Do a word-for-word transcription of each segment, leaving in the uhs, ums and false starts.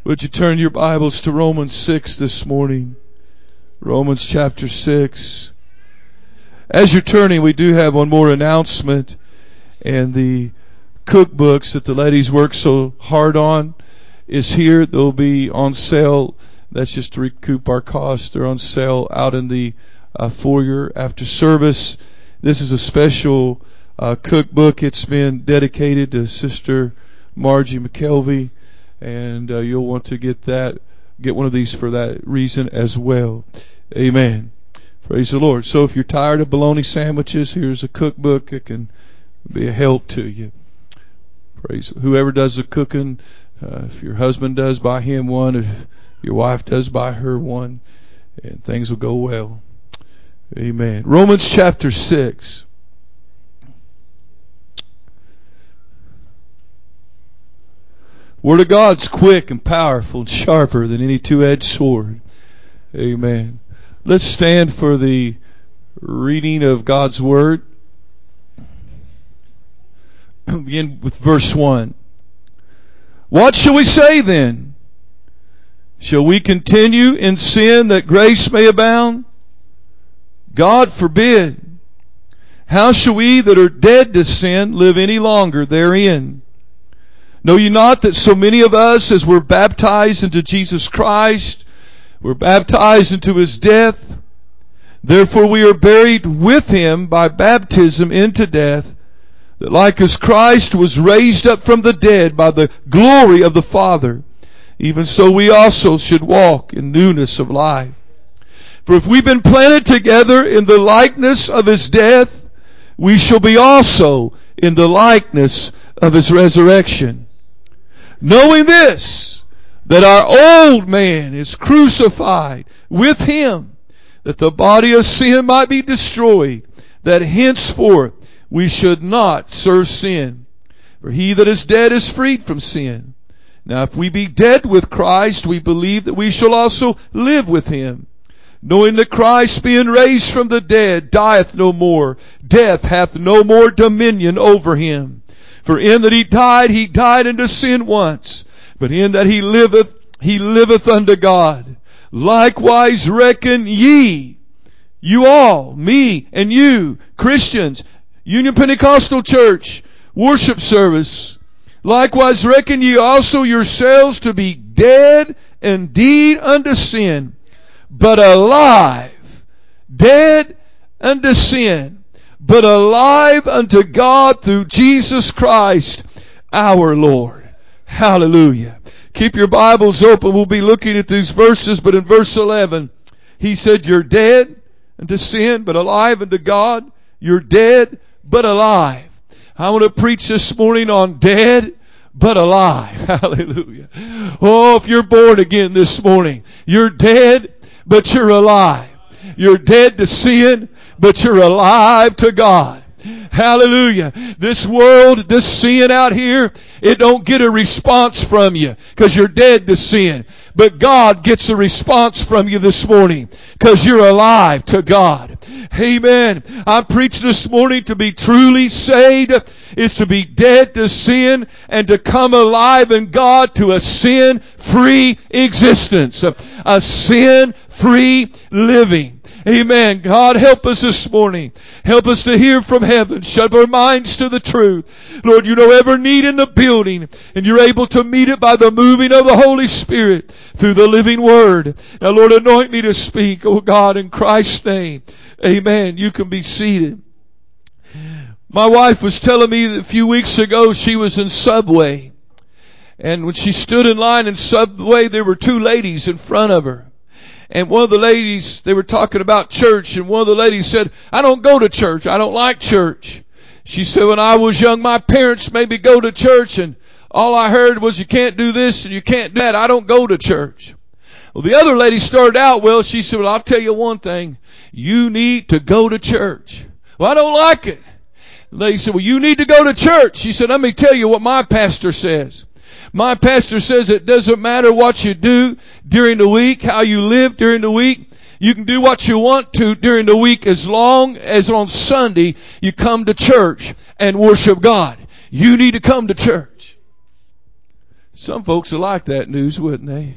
Would you turn your Bibles to Romans six this morning? Romans chapter six. As you're turning, we do have one more announcement. And the cookbooks that the ladies work so hard on is here. They'll be on sale. That's just to recoup our costs. They're on sale out in the uh, foyer after service. This is a special uh, cookbook. It's been dedicated to Sister Margie McKelvey. And uh, you'll want to get that, get one of these for that reason as well. Amen. Praise the Lord. So if you're tired of bologna sandwiches, here's a cookbook. It can be a help to you. Praise. Whoever does the cooking, uh, if your husband does, buy him one. If your wife does, buy her one. And things will go well. Amen. Romans chapter six. Word of God's quick and powerful and sharper than any two-edged sword. Amen. Let's stand for the reading of God's Word. Begin with verse one. What shall we say then? Shall we continue in sin that grace may abound? God forbid. How shall we that are dead to sin live any longer therein? Know ye not that so many of us as were baptized into Jesus Christ were baptized into His death? Therefore we are buried with Him by baptism into death, that like as Christ was raised up from the dead by the glory of the Father, even so we also should walk in newness of life. For if we've been planted together in the likeness of His death, we shall be also in the likeness of His resurrection. Knowing this, that our old man is crucified with Him, that the body of sin might be destroyed, that henceforth we should not serve sin. For he that is dead is freed from sin. Now if we be dead with Christ, we believe that we shall also live with Him. Knowing that Christ, being raised from the dead, dieth no more. Death hath no more dominion over Him. For in that He died, He died unto sin once. But in that He liveth, He liveth unto God. Likewise reckon ye, you all, me and you, Christians, Union Pentecostal Church, worship service. Likewise reckon ye also yourselves to be dead indeed unto sin, but alive, dead unto sin, but alive unto God through Jesus Christ our Lord. Hallelujah. Keep your Bibles open. We'll be looking at these verses, but in verse eleven, he said, you're dead unto sin, but alive unto God. You're dead, but alive. I want to preach this morning on dead, but alive. Hallelujah. Oh, if you're born again this morning, you're dead, but you're alive. You're dead to sin, but you're alive to God. Hallelujah. This world, this sin out here, it don't get a response from you because you're dead to sin. But God gets a response from you this morning because you're alive to God. Amen. I'm preaching this morning to be truly saved is to be dead to sin and to come alive in God to a sin-free existence. A sin-free living. Amen. God, help us this morning. Help us to hear from heaven. Shut our minds to the truth. Lord, you know every need in the building, and you're able to meet it by the moving of the Holy Spirit through the living Word. Now, Lord, anoint me to speak, oh God, in Christ's name. Amen. You can be seated. My wife was telling me that a few weeks ago she was in Subway. And when she stood in line in Subway, there were two ladies in front of her. And one of the ladies, they were talking about church, and one of the ladies said, I don't go to church. I don't like church. She said, when I was young, my parents made me go to church, and all I heard was you can't do this and you can't do that. I don't go to church. Well, the other lady started out, well, she said, well, I'll tell you one thing. You need to go to church. Well, I don't like it. The lady said, well, you need to go to church. She said, let me tell you what my pastor says. My pastor says it doesn't matter what you do during the week, how you live during the week. You can do what you want to during the week as long as on Sunday you come to church and worship God. You need to come to church. Some folks would like that news, wouldn't they?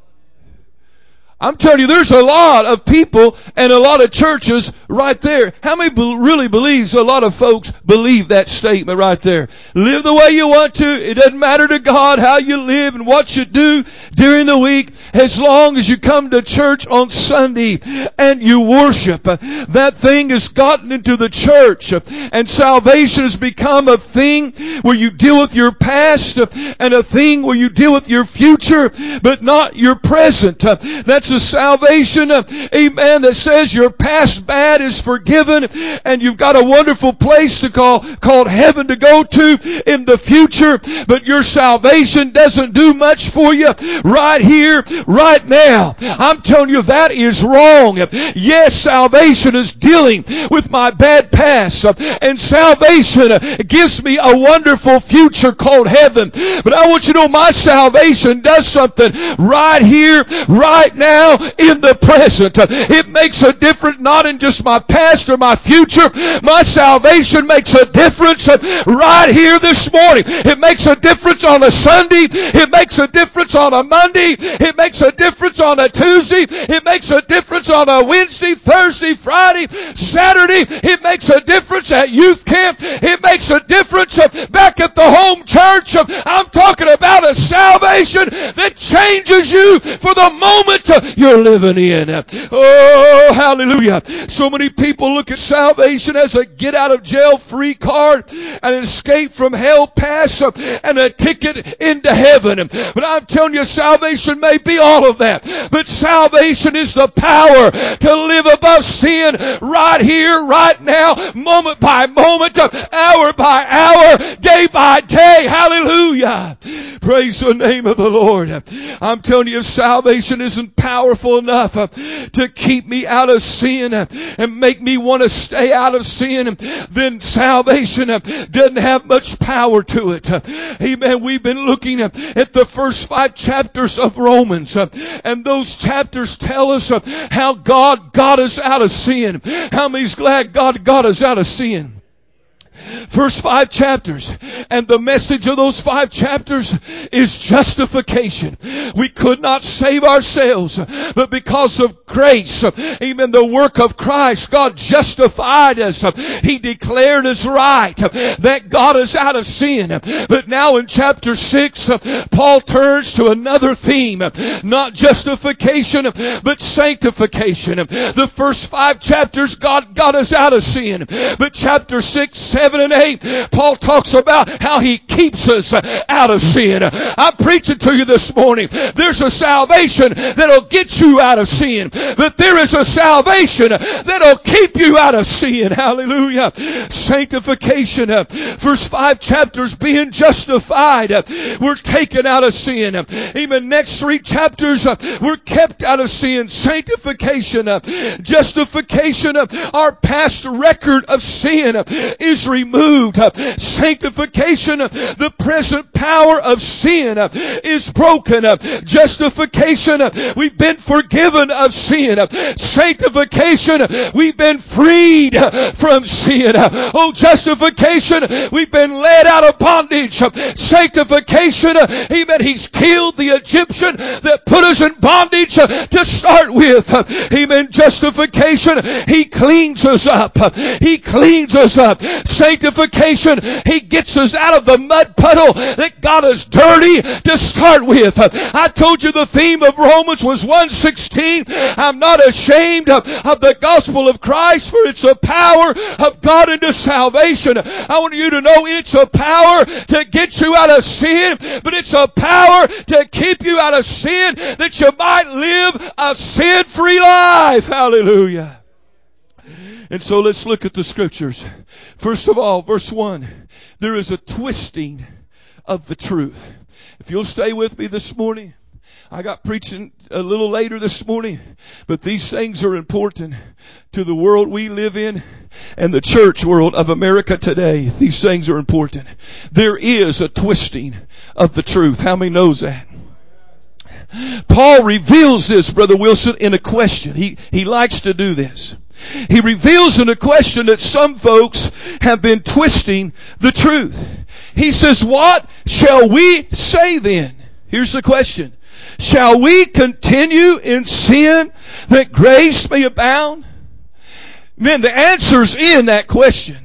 I'm telling you, there's a lot of people and a lot of churches right there. How many be- really believes a lot of folks believe that statement right there? Live the way you want to. It doesn't matter to God how you live and what you do during the week, as long as you come to church on Sunday and you worship. That thing has gotten into the church, and salvation has become a thing where you deal with your past and a thing where you deal with your future, but not your present. That's a salvation, amen, that says your past bad is forgiven and you've got a wonderful place to call called heaven to go to in the future, but your salvation doesn't do much for you right here, right now. I'm telling you, that is wrong. Yes, salvation is dealing with my bad past, and salvation gives me a wonderful future called heaven, but I want you to know my salvation does something right here, right now, in the present. It makes a difference not in just my past or my future. My salvation makes a difference right here this morning. It makes a difference on a Sunday. It makes a difference on a Monday. It makes a difference on a Tuesday. It makes a difference on a Wednesday, Thursday, Friday, Saturday. It makes a difference at youth camp. It makes a difference back at the home church. I'm talking about a salvation that changes you for the moment you're living in. Oh, hallelujah. So many people look at salvation as a get out of jail free card, an escape from hell pass, and a ticket into heaven. But I'm telling you, salvation may be all of that, but salvation is the power to live above sin right here, right now, moment by moment, hour by hour, day by day. Hallelujah. Praise the name of the Lord. I'm telling you, if salvation isn't powerful enough uh, to keep me out of sin uh, and make me want to stay out of sin, then salvation uh, doesn't have much power to it. Uh, amen. We've been looking uh, at the first five chapters of Romans, uh, and those chapters tell us uh, how God got us out of sin. How many's glad God got us out of sin? First five chapters. And the message of those five chapters is justification. We could not save ourselves, but because of grace, amen, the work of Christ, God justified us. He declared us right. That got us out of sin. But now in chapter six, Paul turns to another theme. Not justification, but sanctification. The first five chapters, God got us out of sin. But chapter six, seven, and eight, Paul talks about how He keeps us out of sin. I'm preaching to you this morning. There's a salvation that'll get you out of sin, but there is a salvation that'll keep you out of sin. Hallelujah. Sanctification. First five chapters, being justified. We're taken out of sin. Even next three chapters, we're kept out of sin. Sanctification. Justification. Our past record of sin is removed. Sanctification, the present power of sin is broken. Justification, we've been forgiven of sin. Sanctification, we've been freed from sin. Oh, justification, we've been led out of bondage. Sanctification, amen, He's killed the Egyptian that put us in bondage to start with. Amen. Justification, He cleans us up. He cleans us up. Sanctification, He gets us out of the mud puddle that got us dirty to start with. I told you the theme of Romans was one sixteen. I'm not ashamed of, of the gospel of Christ, for it's a power of God unto salvation. I want you to know it's a power to get you out of sin, but it's a power to keep you out of sin that you might live a sin-free life. Hallelujah. And so let's look at the scriptures. First of all, verse one. There is a twisting of the truth. If you'll stay with me this morning, I got preaching a little later this morning, but these things are important to the world we live in and the church world of America today. These things are important. There is a twisting of the truth. How many knows that? Paul reveals this, Brother Wilson, in a question. He, he likes to do this. He reveals in a question that some folks have been twisting the truth. He says, what shall we say then? Here's the question. Shall we continue in sin that grace may abound? Man, the answer's in that question.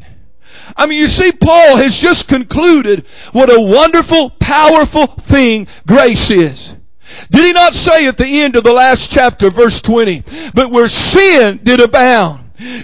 I mean, you see, Paul has just concluded what a wonderful, powerful thing grace is. Did he not say at the end of the last chapter, verse twenty, but where sin did abound,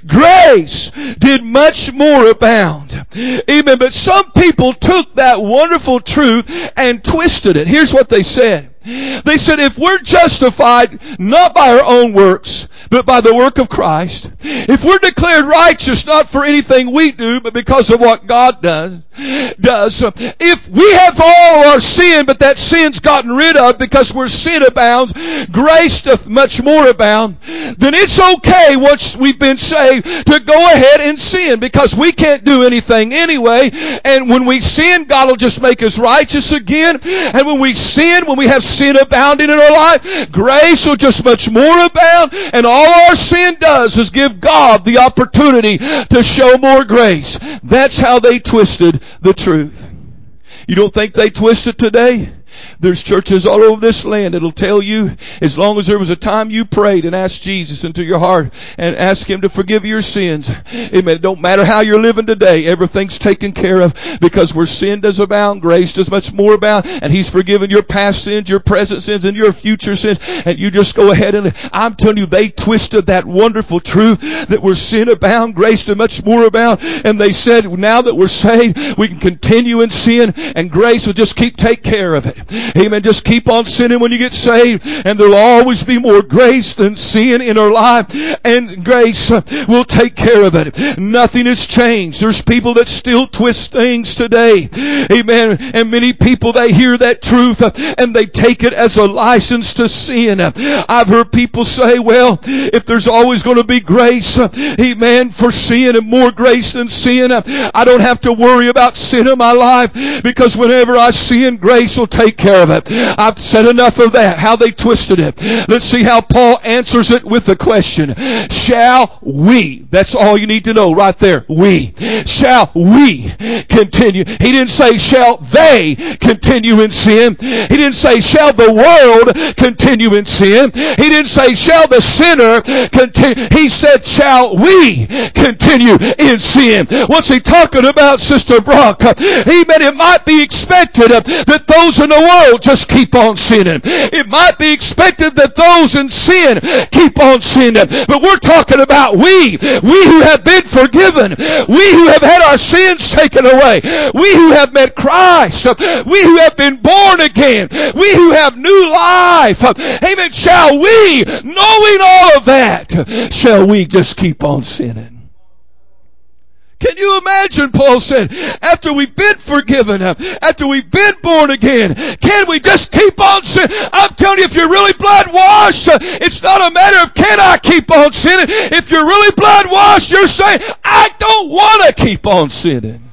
grace did much more abound. Amen. But some people took that wonderful truth and twisted it. Here's what they said. They said, if we're justified not by our own works, but by the work of Christ, if we're declared righteous not for anything we do, but because of what God does, does, if we have all our sin, but that sin's gotten rid of because where sin abounds, grace doth much more abound, then it's okay once we've been saved to go ahead and sin because we can't do anything anyway. And when we sin, God will just make us righteous again. And when we sin, when we have sin abounding in our life, grace will just much more abound. And all our sin does is give God the opportunity to show more grace. That's how they twisted the truth. You don't think they twist it today? There's churches all over this land that'll tell you as long as there was a time you prayed and asked Jesus into your heart and asked Him to forgive your sins. Amen. It don't matter how you're living today. Everything's taken care of because where sin does abound, grace does much more abound. And He's forgiven your past sins, your present sins, and your future sins. And you just go ahead and I'm telling you, they twisted that wonderful truth that where sin abound, grace does much more abound. And they said now that we're saved, we can continue in sin and grace will just keep take care of it. Amen. Just keep on sinning when you get saved, and there'll always be more grace than sin in our life, and grace will take care of it. Nothing has changed. There's people that still twist things today. Amen. And many people, they hear that truth and they take it as a license to sin. I've heard people say, well, if there's always going to be grace, amen, for sin and more grace than sin, I don't have to worry about sin in my life because whenever I sin, grace will take care of it. I've said enough of that, how they twisted it. Let's see how Paul answers it with the question. Shall we? That's all you need to know right there. We. Shall we continue? He didn't say shall they continue in sin. He didn't say shall the world continue in sin. He didn't say shall the sinner continue. He said shall we continue in sin. What's he talking about, Sister Brock? He meant it might be expected that those in the world just keep on sinning. It might be expected that those in sin keep on sinning. But we're talking about we. We who have been forgiven. We who have had our sins taken away. We who have met Christ. We who have been born again. We who have new life. Amen. Shall we, knowing all of that, shall we just keep on sinning? Can you imagine, Paul said, after we've been forgiven, after we've been born again, can we just keep on sinning? I'm telling you, if you're really blood washed, it's not a matter of can I keep on sinning. If you're really blood washed, you're saying, I don't want to keep on sinning.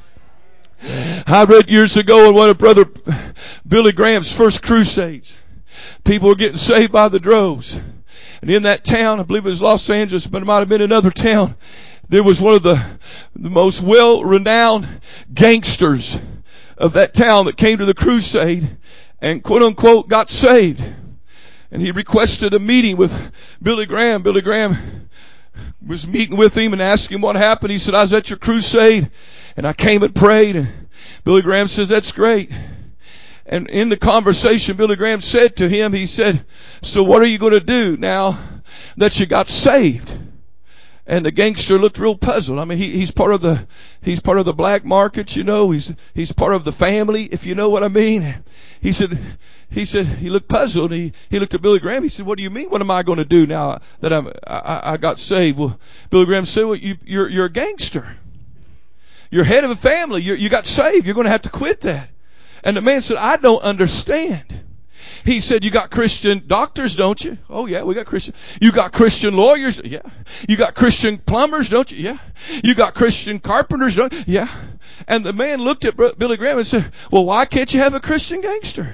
I read years ago in one of Brother Billy Graham's first crusades, people were getting saved by the droves. And in that town, I believe it was Los Angeles, but it might have been another town, there was one of the, the most well-renowned gangsters of that town that came to the crusade and quote-unquote got saved. And he requested a meeting with Billy Graham. Billy Graham was meeting with him and asked him what happened. He said, I was at your crusade and I came and prayed. And Billy Graham says, that's great. And in the conversation, Billy Graham said to him, he said, so what are you going to do now that you got saved? And the gangster looked real puzzled. I mean, he, he's part of the, he's part of the black market, you know, he's, he's part of the family, if you know what I mean. He said, he said, he looked puzzled. He, he looked at Billy Graham. He said, what do you mean? What am I going to do now that I'm, I, I got saved? Well, Billy Graham said, well, you, you're, you're a gangster. You're head of a family. You, you got saved. You're going to have to quit that. And the man said, I don't understand. He said, you got Christian doctors, don't you? Oh, yeah, we got Christian. You got Christian lawyers? Yeah. You got Christian plumbers, don't you? Yeah. You got Christian carpenters, don't you? Yeah. And the man looked at Billy Graham and said, well, why can't you have a Christian gangster?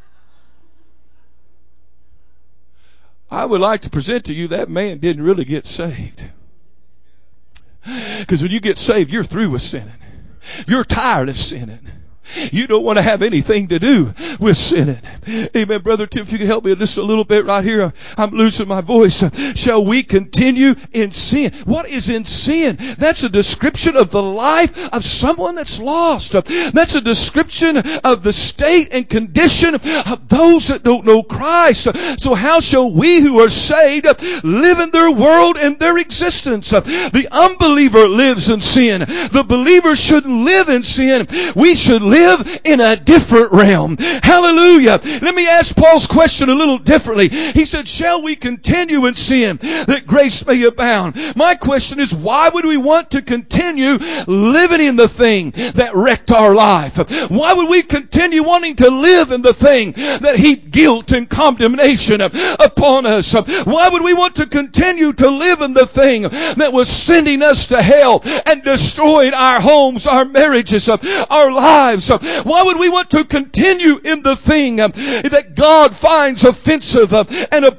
I would like to present to you that man didn't really get saved. Because when you get saved, you're through with sinning. You're tired of sinning. You don't want to have anything to do with sinning. Amen. Brother Tim, if you can help me just a little bit right here. I'm losing my voice. Shall we continue in sin? What is in sin? That's a description of the life of someone that's lost. That's a description of the state and condition of those that don't know Christ. So how shall we who are saved live in their world and their existence? The unbeliever lives in sin. The believer shouldn't live in sin. We should live in a different realm. Hallelujah. Let me ask Paul's question a little differently. He said, shall we continue in sin that grace may abound? My question is, why would we want to continue living in the thing that wrecked our life? Why would we continue wanting to live in the thing that heaped guilt and condemnation upon us? Why would we want to continue to live in the thing that was sending us to hell and destroying our homes, our marriages, our lives? Why would we want to continue in the thing that God finds offensive and